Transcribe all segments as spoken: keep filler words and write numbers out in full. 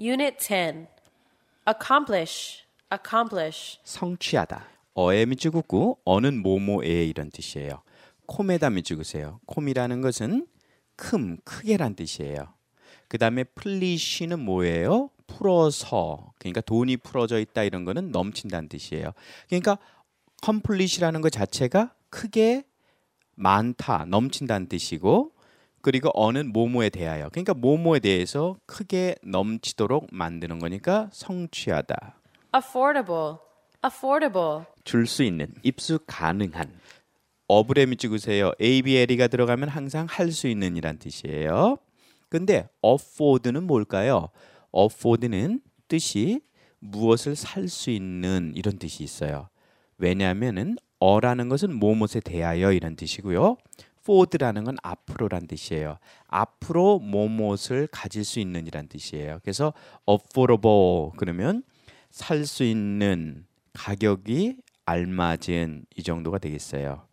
Unit ten. Accomplish, accomplish. 성취하다. 어에 밑줄 긋고 어는 뭐뭐에 이런 뜻이에요. 콤에다 밑줄 그으세요. 콤이라는 것은 큼, 크게란 뜻이에요. 그 다음에 플리시는 뭐예요? 풀어서. 그러니까 돈이 풀어져 있다 이런 거는 넘친다는 뜻이에요. 그러니까 컴플릿이라는 것 자체가 크게 많다, 넘친다는 뜻이고 그리고 어는 뭐뭐에 대하여. 그러니까 뭐뭐에 대해서 크게 넘치도록 만드는 거니까 성취하다. Affordable, affordable. 줄 수 있는, 입수 가능한. 어블에 밑줄 그으세요. 에이비엘이가 들어가면 항상 할 수 있는 이란 뜻이에요. 근데 afford는 뭘까요? afford는 뜻이 무엇을 살 수 있는 이런 뜻이 있어요. 왜냐하면은 어라는 것은 뭐뭇에 대하여 이런 뜻이고요. ford라는 건 앞으로란 뜻이에요. 앞으로 뭐뭇을 가질 수 있는 이란 뜻이에요. 그래서 affordable 그러면 살 수 있는 가격이 알맞은 이 정도가 되겠어요.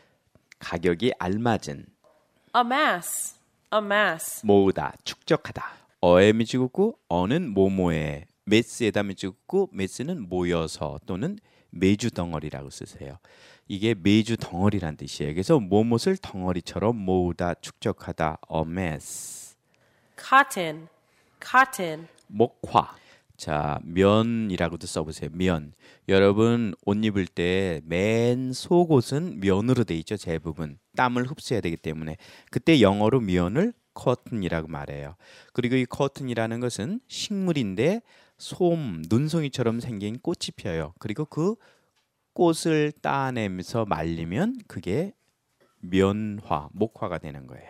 가격이 알맞은. Amass, amass. 모으다, 축적하다. 어에 밑줄 긋고 어는 뭐뭐에, 매스에다 밑줄 긋고 매스는 모여서 또는 매주 덩어리라고 쓰세요. 이게 매주 덩어리란 뜻이에요. 그래서 뭐뭇을 덩어리처럼 모으다, 축적하다. amass. Cotton, cotton. 목화. 자, 면이라고도 써보세요. 면. 여러분 옷 입을 때 맨 속옷은 면으로 돼 있죠. 대부분 땀을 흡수해야 되기 때문에 그때 영어로 면을 cotton이라고 말해요. 그리고 이 cotton이라는 것은 식물인데 솜, 눈송이처럼 생긴 꽃이 펴요. 그리고 그 꽃을 따내면서 말리면 그게 면화, 목화가 되는 거예요.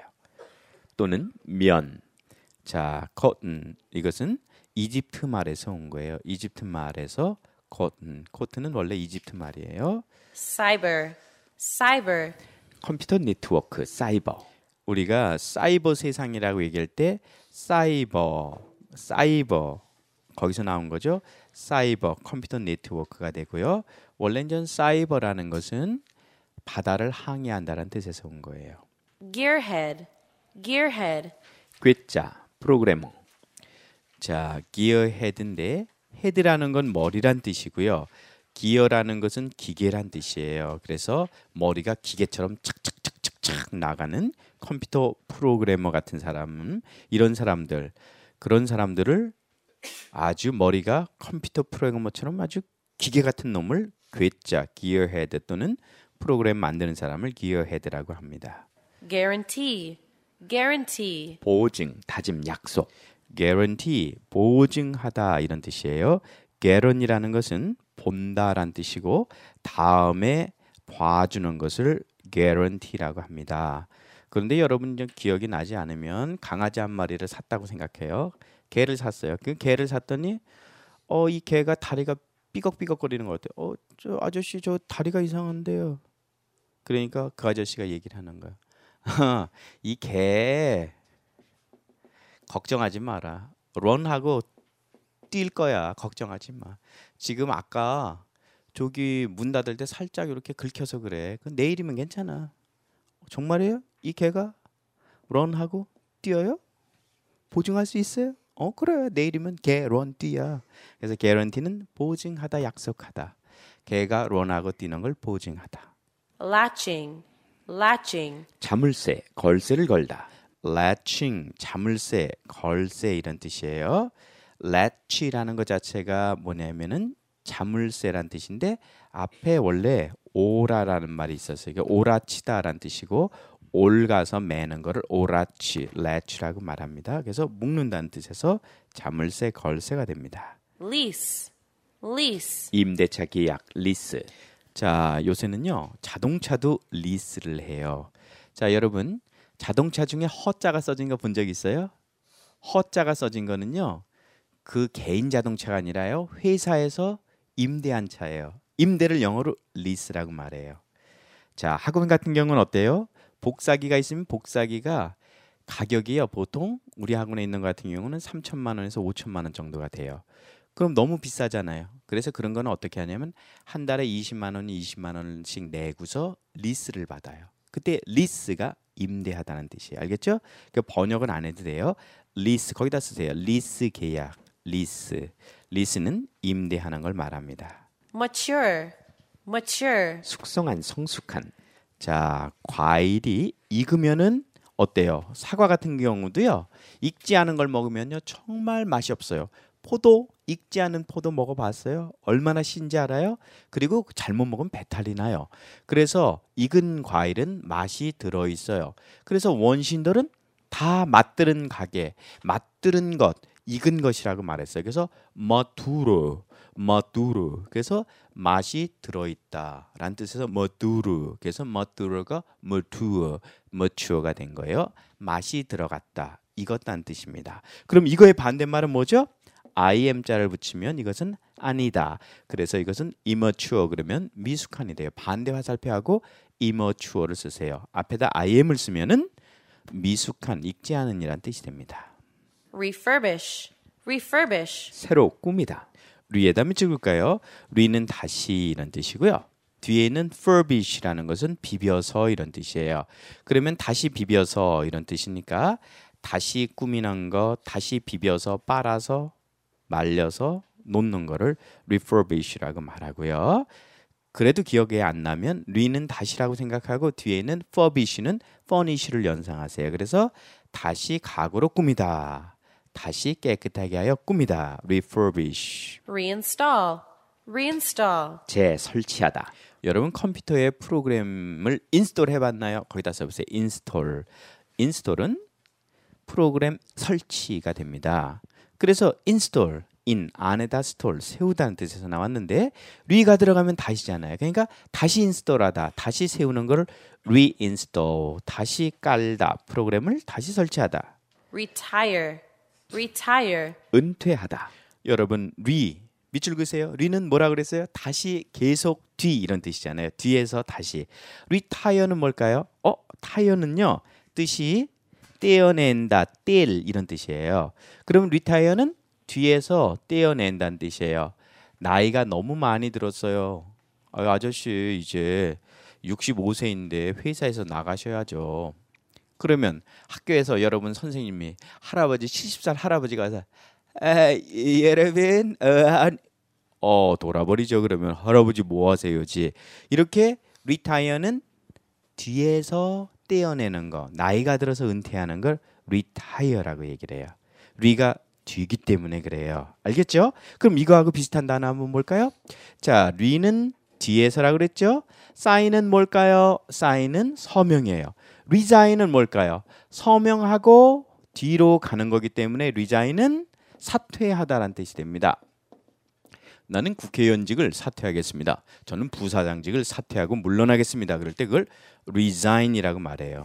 또는 면. 자, cotton 이것은 이집트 말에서 온 거예요. 이집트 말에서 cotton. cotton은 원래 이집트 말이에요. Cyber, cyber. 컴퓨터 네트워크, 사이버. 우리가 사이버 세상이라고 얘기할 때 사이버, 사이버 거기서 나온 거죠. 사이버 컴퓨터 네트워크가 되고요. 원래는 사이버라는 것은 바다를 항해한다는 뜻에서 온 거예요. Gearhead, gearhead. 괴짜, 프로그래머. 자, 기어헤드인데 헤드라는 건 머리란 뜻이고요. 기어라는 것은 기계란 뜻이에요. 그래서 머리가 기계처럼 착착착착착 나가는 컴퓨터 프로그래머 같은 사람은 이런 사람들, 그런 사람들을 아주 머리가 컴퓨터 프로그래머처럼 아주 기계 같은 놈을 괴짜, 기어헤드 또는 프로그램 만드는 사람을 기어헤드라고 합니다. Guarantee, guarantee. 보증, 다짐, 약속. guarantee, 보증하다 이런 뜻이에요. guarantee라는 것은 본다란 뜻이고 다음에 봐주는 것을 guarantee라고 합니다. 그런데 여러분 기억이 나지 않으면 강아지 한 마리를 샀다고 생각해요. 개를 샀어요. 그 개를 샀더니 어, 이 개가 다리가 삐걱삐걱거리는 것 같아요. 어, 저 아저씨 저 다리가 이상한데요. 그러니까 그 아저씨가 얘기를 하는 거야. 이 개 걱정하지 마라. 런하고 뛸 거야. 걱정하지 마. 지금 아까 저기 문 닫을 때 살짝 이렇게 긁혀서 그래. 그 내일이면 괜찮아. 정말이에요? 이 개가 런하고 뛰어요? 보증할 수 있어요? 어 그래. 내일이면 개 런 뛰야. 그래서 guarantee는 보증하다, 약속하다. 개가 런하고 뛰는 걸 보증하다. Latching, latching. 자물쇠, 걸쇠를 걸다. latching, 자물쇠, 걸쇠 이런 뜻이에요. latch라는 것 자체가 뭐냐면은 자물쇠란 뜻인데 앞에 원래 오라라는 말이 있었어요. 이게 오라치다라는 뜻이고 올가서 매는 거를 오라치, latch라고 말합니다. 그래서 묶는다는 뜻에서 자물쇠, 걸쇠가 됩니다. Lease, lease. 임대차 계약, 리스. 자, 요새는요 자동차도 리스를 해요. 자, 여러분 자동차 중에 허자가 써진 거 본 적 있어요? 허자가 써진 거는요 그 개인 자동차가 아니라요 회사에서 임대한 차예요. 임대를 영어로 리스라고 말해요. 자, 학원 같은 경우는 어때요? 복사기가 있으면 복사기가 가격이요 보통 우리 학원에 있는 것 같은 경우는 삼천만 원에서 오천만 원 정도가 돼요. 그럼 너무 비싸잖아요. 그래서 그런 거는 어떻게 하냐면 한 달에 이십만 원, 이십만 원씩 내고서 리스를 받아요. 그때 리스가 임대하다는 뜻이에요. 알겠죠? 그 번역은 안 해도 돼요. 리스 거기다 쓰세요. 리스 계약. 리스. 리스는 임대하는 걸 말합니다. mature, mature, 숙성한, 성숙한. 자, 과일이 익으면은 어때요? 사과 같은 경우도요. 익지 않은 걸 먹으면요. 정말 맛이 없어요. 포도, 익지 않은 포도 먹어봤어요? 얼마나 신지 알아요? 그리고 잘못 먹으면 배탈이 나요. 그래서 익은 과일은 맛이 들어있어요. 그래서 원신들은 다 맛들은 가게, 맛들은 것, 익은 것이라고 말했어요. 그래서 마투르, 마투르. 그래서 맛이 들어있다라는 뜻에서 마투르. 그래서 마투르가 마투어, 마추어가 된 거예요. 맛이 들어갔다. 이것다는 뜻입니다. 그럼 이거의 반대말은 뭐죠? im자를 붙이면 이것은 아니다. 그래서 이것은 immature 그러면 미숙한이 돼요. 반대 화살표하고 immature를 쓰세요. 앞에다 im을 쓰면은 미숙한, 익지 않은 이란 뜻이 됩니다. refurbish, refurbish, 새로 꾸미다. 리에다 밑줄 그을까요? 리는 다시 이런 뜻이고요. 뒤에 있는 furbish라는 것은 비벼서 이런 뜻이에요. 그러면 다시 비벼서 이런 뜻이니까 다시 꾸미는 거, 다시 비벼서 빨아서 말려서 놓는 거를 refurbish라고 말하고요. 그래도 기억에 안 나면 리는 다시라고 생각하고 뒤에는 furbish는 furnish를 연상하세요. 그래서 다시 가구로 꾸미다. 다시 깨끗하게 하여 꾸미다. refurbish. reinstall, reinstall, 재설치하다. 여러분 컴퓨터에 프로그램을 인스톨 해봤나요? 거기다 써보세요. install. install은 프로그램 설치가 됩니다. 그래서 install, in, 안에다 store, 세우다는 뜻에서 나왔는데 re가 들어가면 다시잖아요. 그러니까 다시 인스톨하다, 다시 세우는 걸 reinstall, 다시 깔다, 프로그램을 다시 설치하다. retire, retire, 은퇴하다. 여러분 re, 밑줄 그으세요. re는 뭐라 그랬어요? 다시, 계속, 뒤 이런 뜻이잖아요. 뒤에서 다시. retire는 뭘까요? 어, tire는요. 뜻이 떼어낸다, 뗄 이런 뜻이에요. 그럼 retire는 뒤에서 떼어낸다는 뜻이에요. 나이가 너무 많이 들었어요. 아, 아저씨 이제 육십오 세인데 회사에서 나가셔야죠. 그러면 학교에서 여러분 선생님이 할아버지 칠십 살 할아버지가 와서 아, 여러분 어, 어 돌아버리죠. 그러면 할아버지 뭐 하세요지? 이렇게 retire는 뒤에서 떼어내는 거, 나이가 들어서 은퇴하는 걸 retire라고 얘기를 해요. re가 뒤기 때문에 그래요. 알겠죠? 그럼 이거하고 비슷한 단어 한번 볼까요? 자, re는 뒤에서라고 그랬죠? sign은 뭘까요? sign은 서명이에요. resign은 뭘까요? 서명하고 뒤로 가는 거기 때문에 resign은 사퇴하다라는 뜻이 됩니다. 나는 국회의원직을 사퇴하겠습니다. 저는 부사장직을 사퇴하고 물러나겠습니다. 그럴 때 그걸 resign이라고 말해요.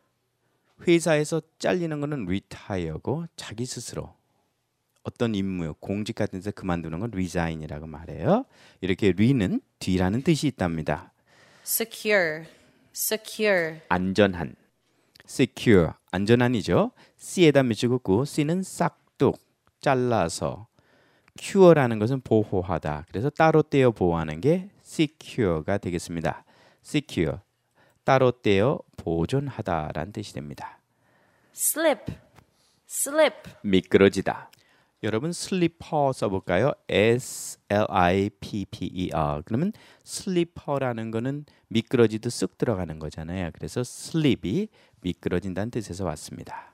회사에서 잘리는 거는 retire고 자기 스스로 어떤 임무, 공직 같은 데서 그만두는 건 resign이라고 말해요. 이렇게 re는 뒤라는 뜻이 있답니다. secure, secure, 안전한, secure, 안전한이죠. C에다 밑줄 긋고 C는 싹둑, 잘라서, cure라는 것은 보호하다. 그래서 따로 떼어 보호하는 게 secure가 되겠습니다. secure, 따로 떼어 보존하다라는 뜻이 됩니다. slip, slip, 미끄러지다. 여러분 슬리퍼 써볼까요? S L I P P E R. 그러면 슬리퍼라는 거는 미끄러지도 쓱 들어가는 거잖아요. 그래서 slip이 미끄러진다는 뜻에서 왔습니다.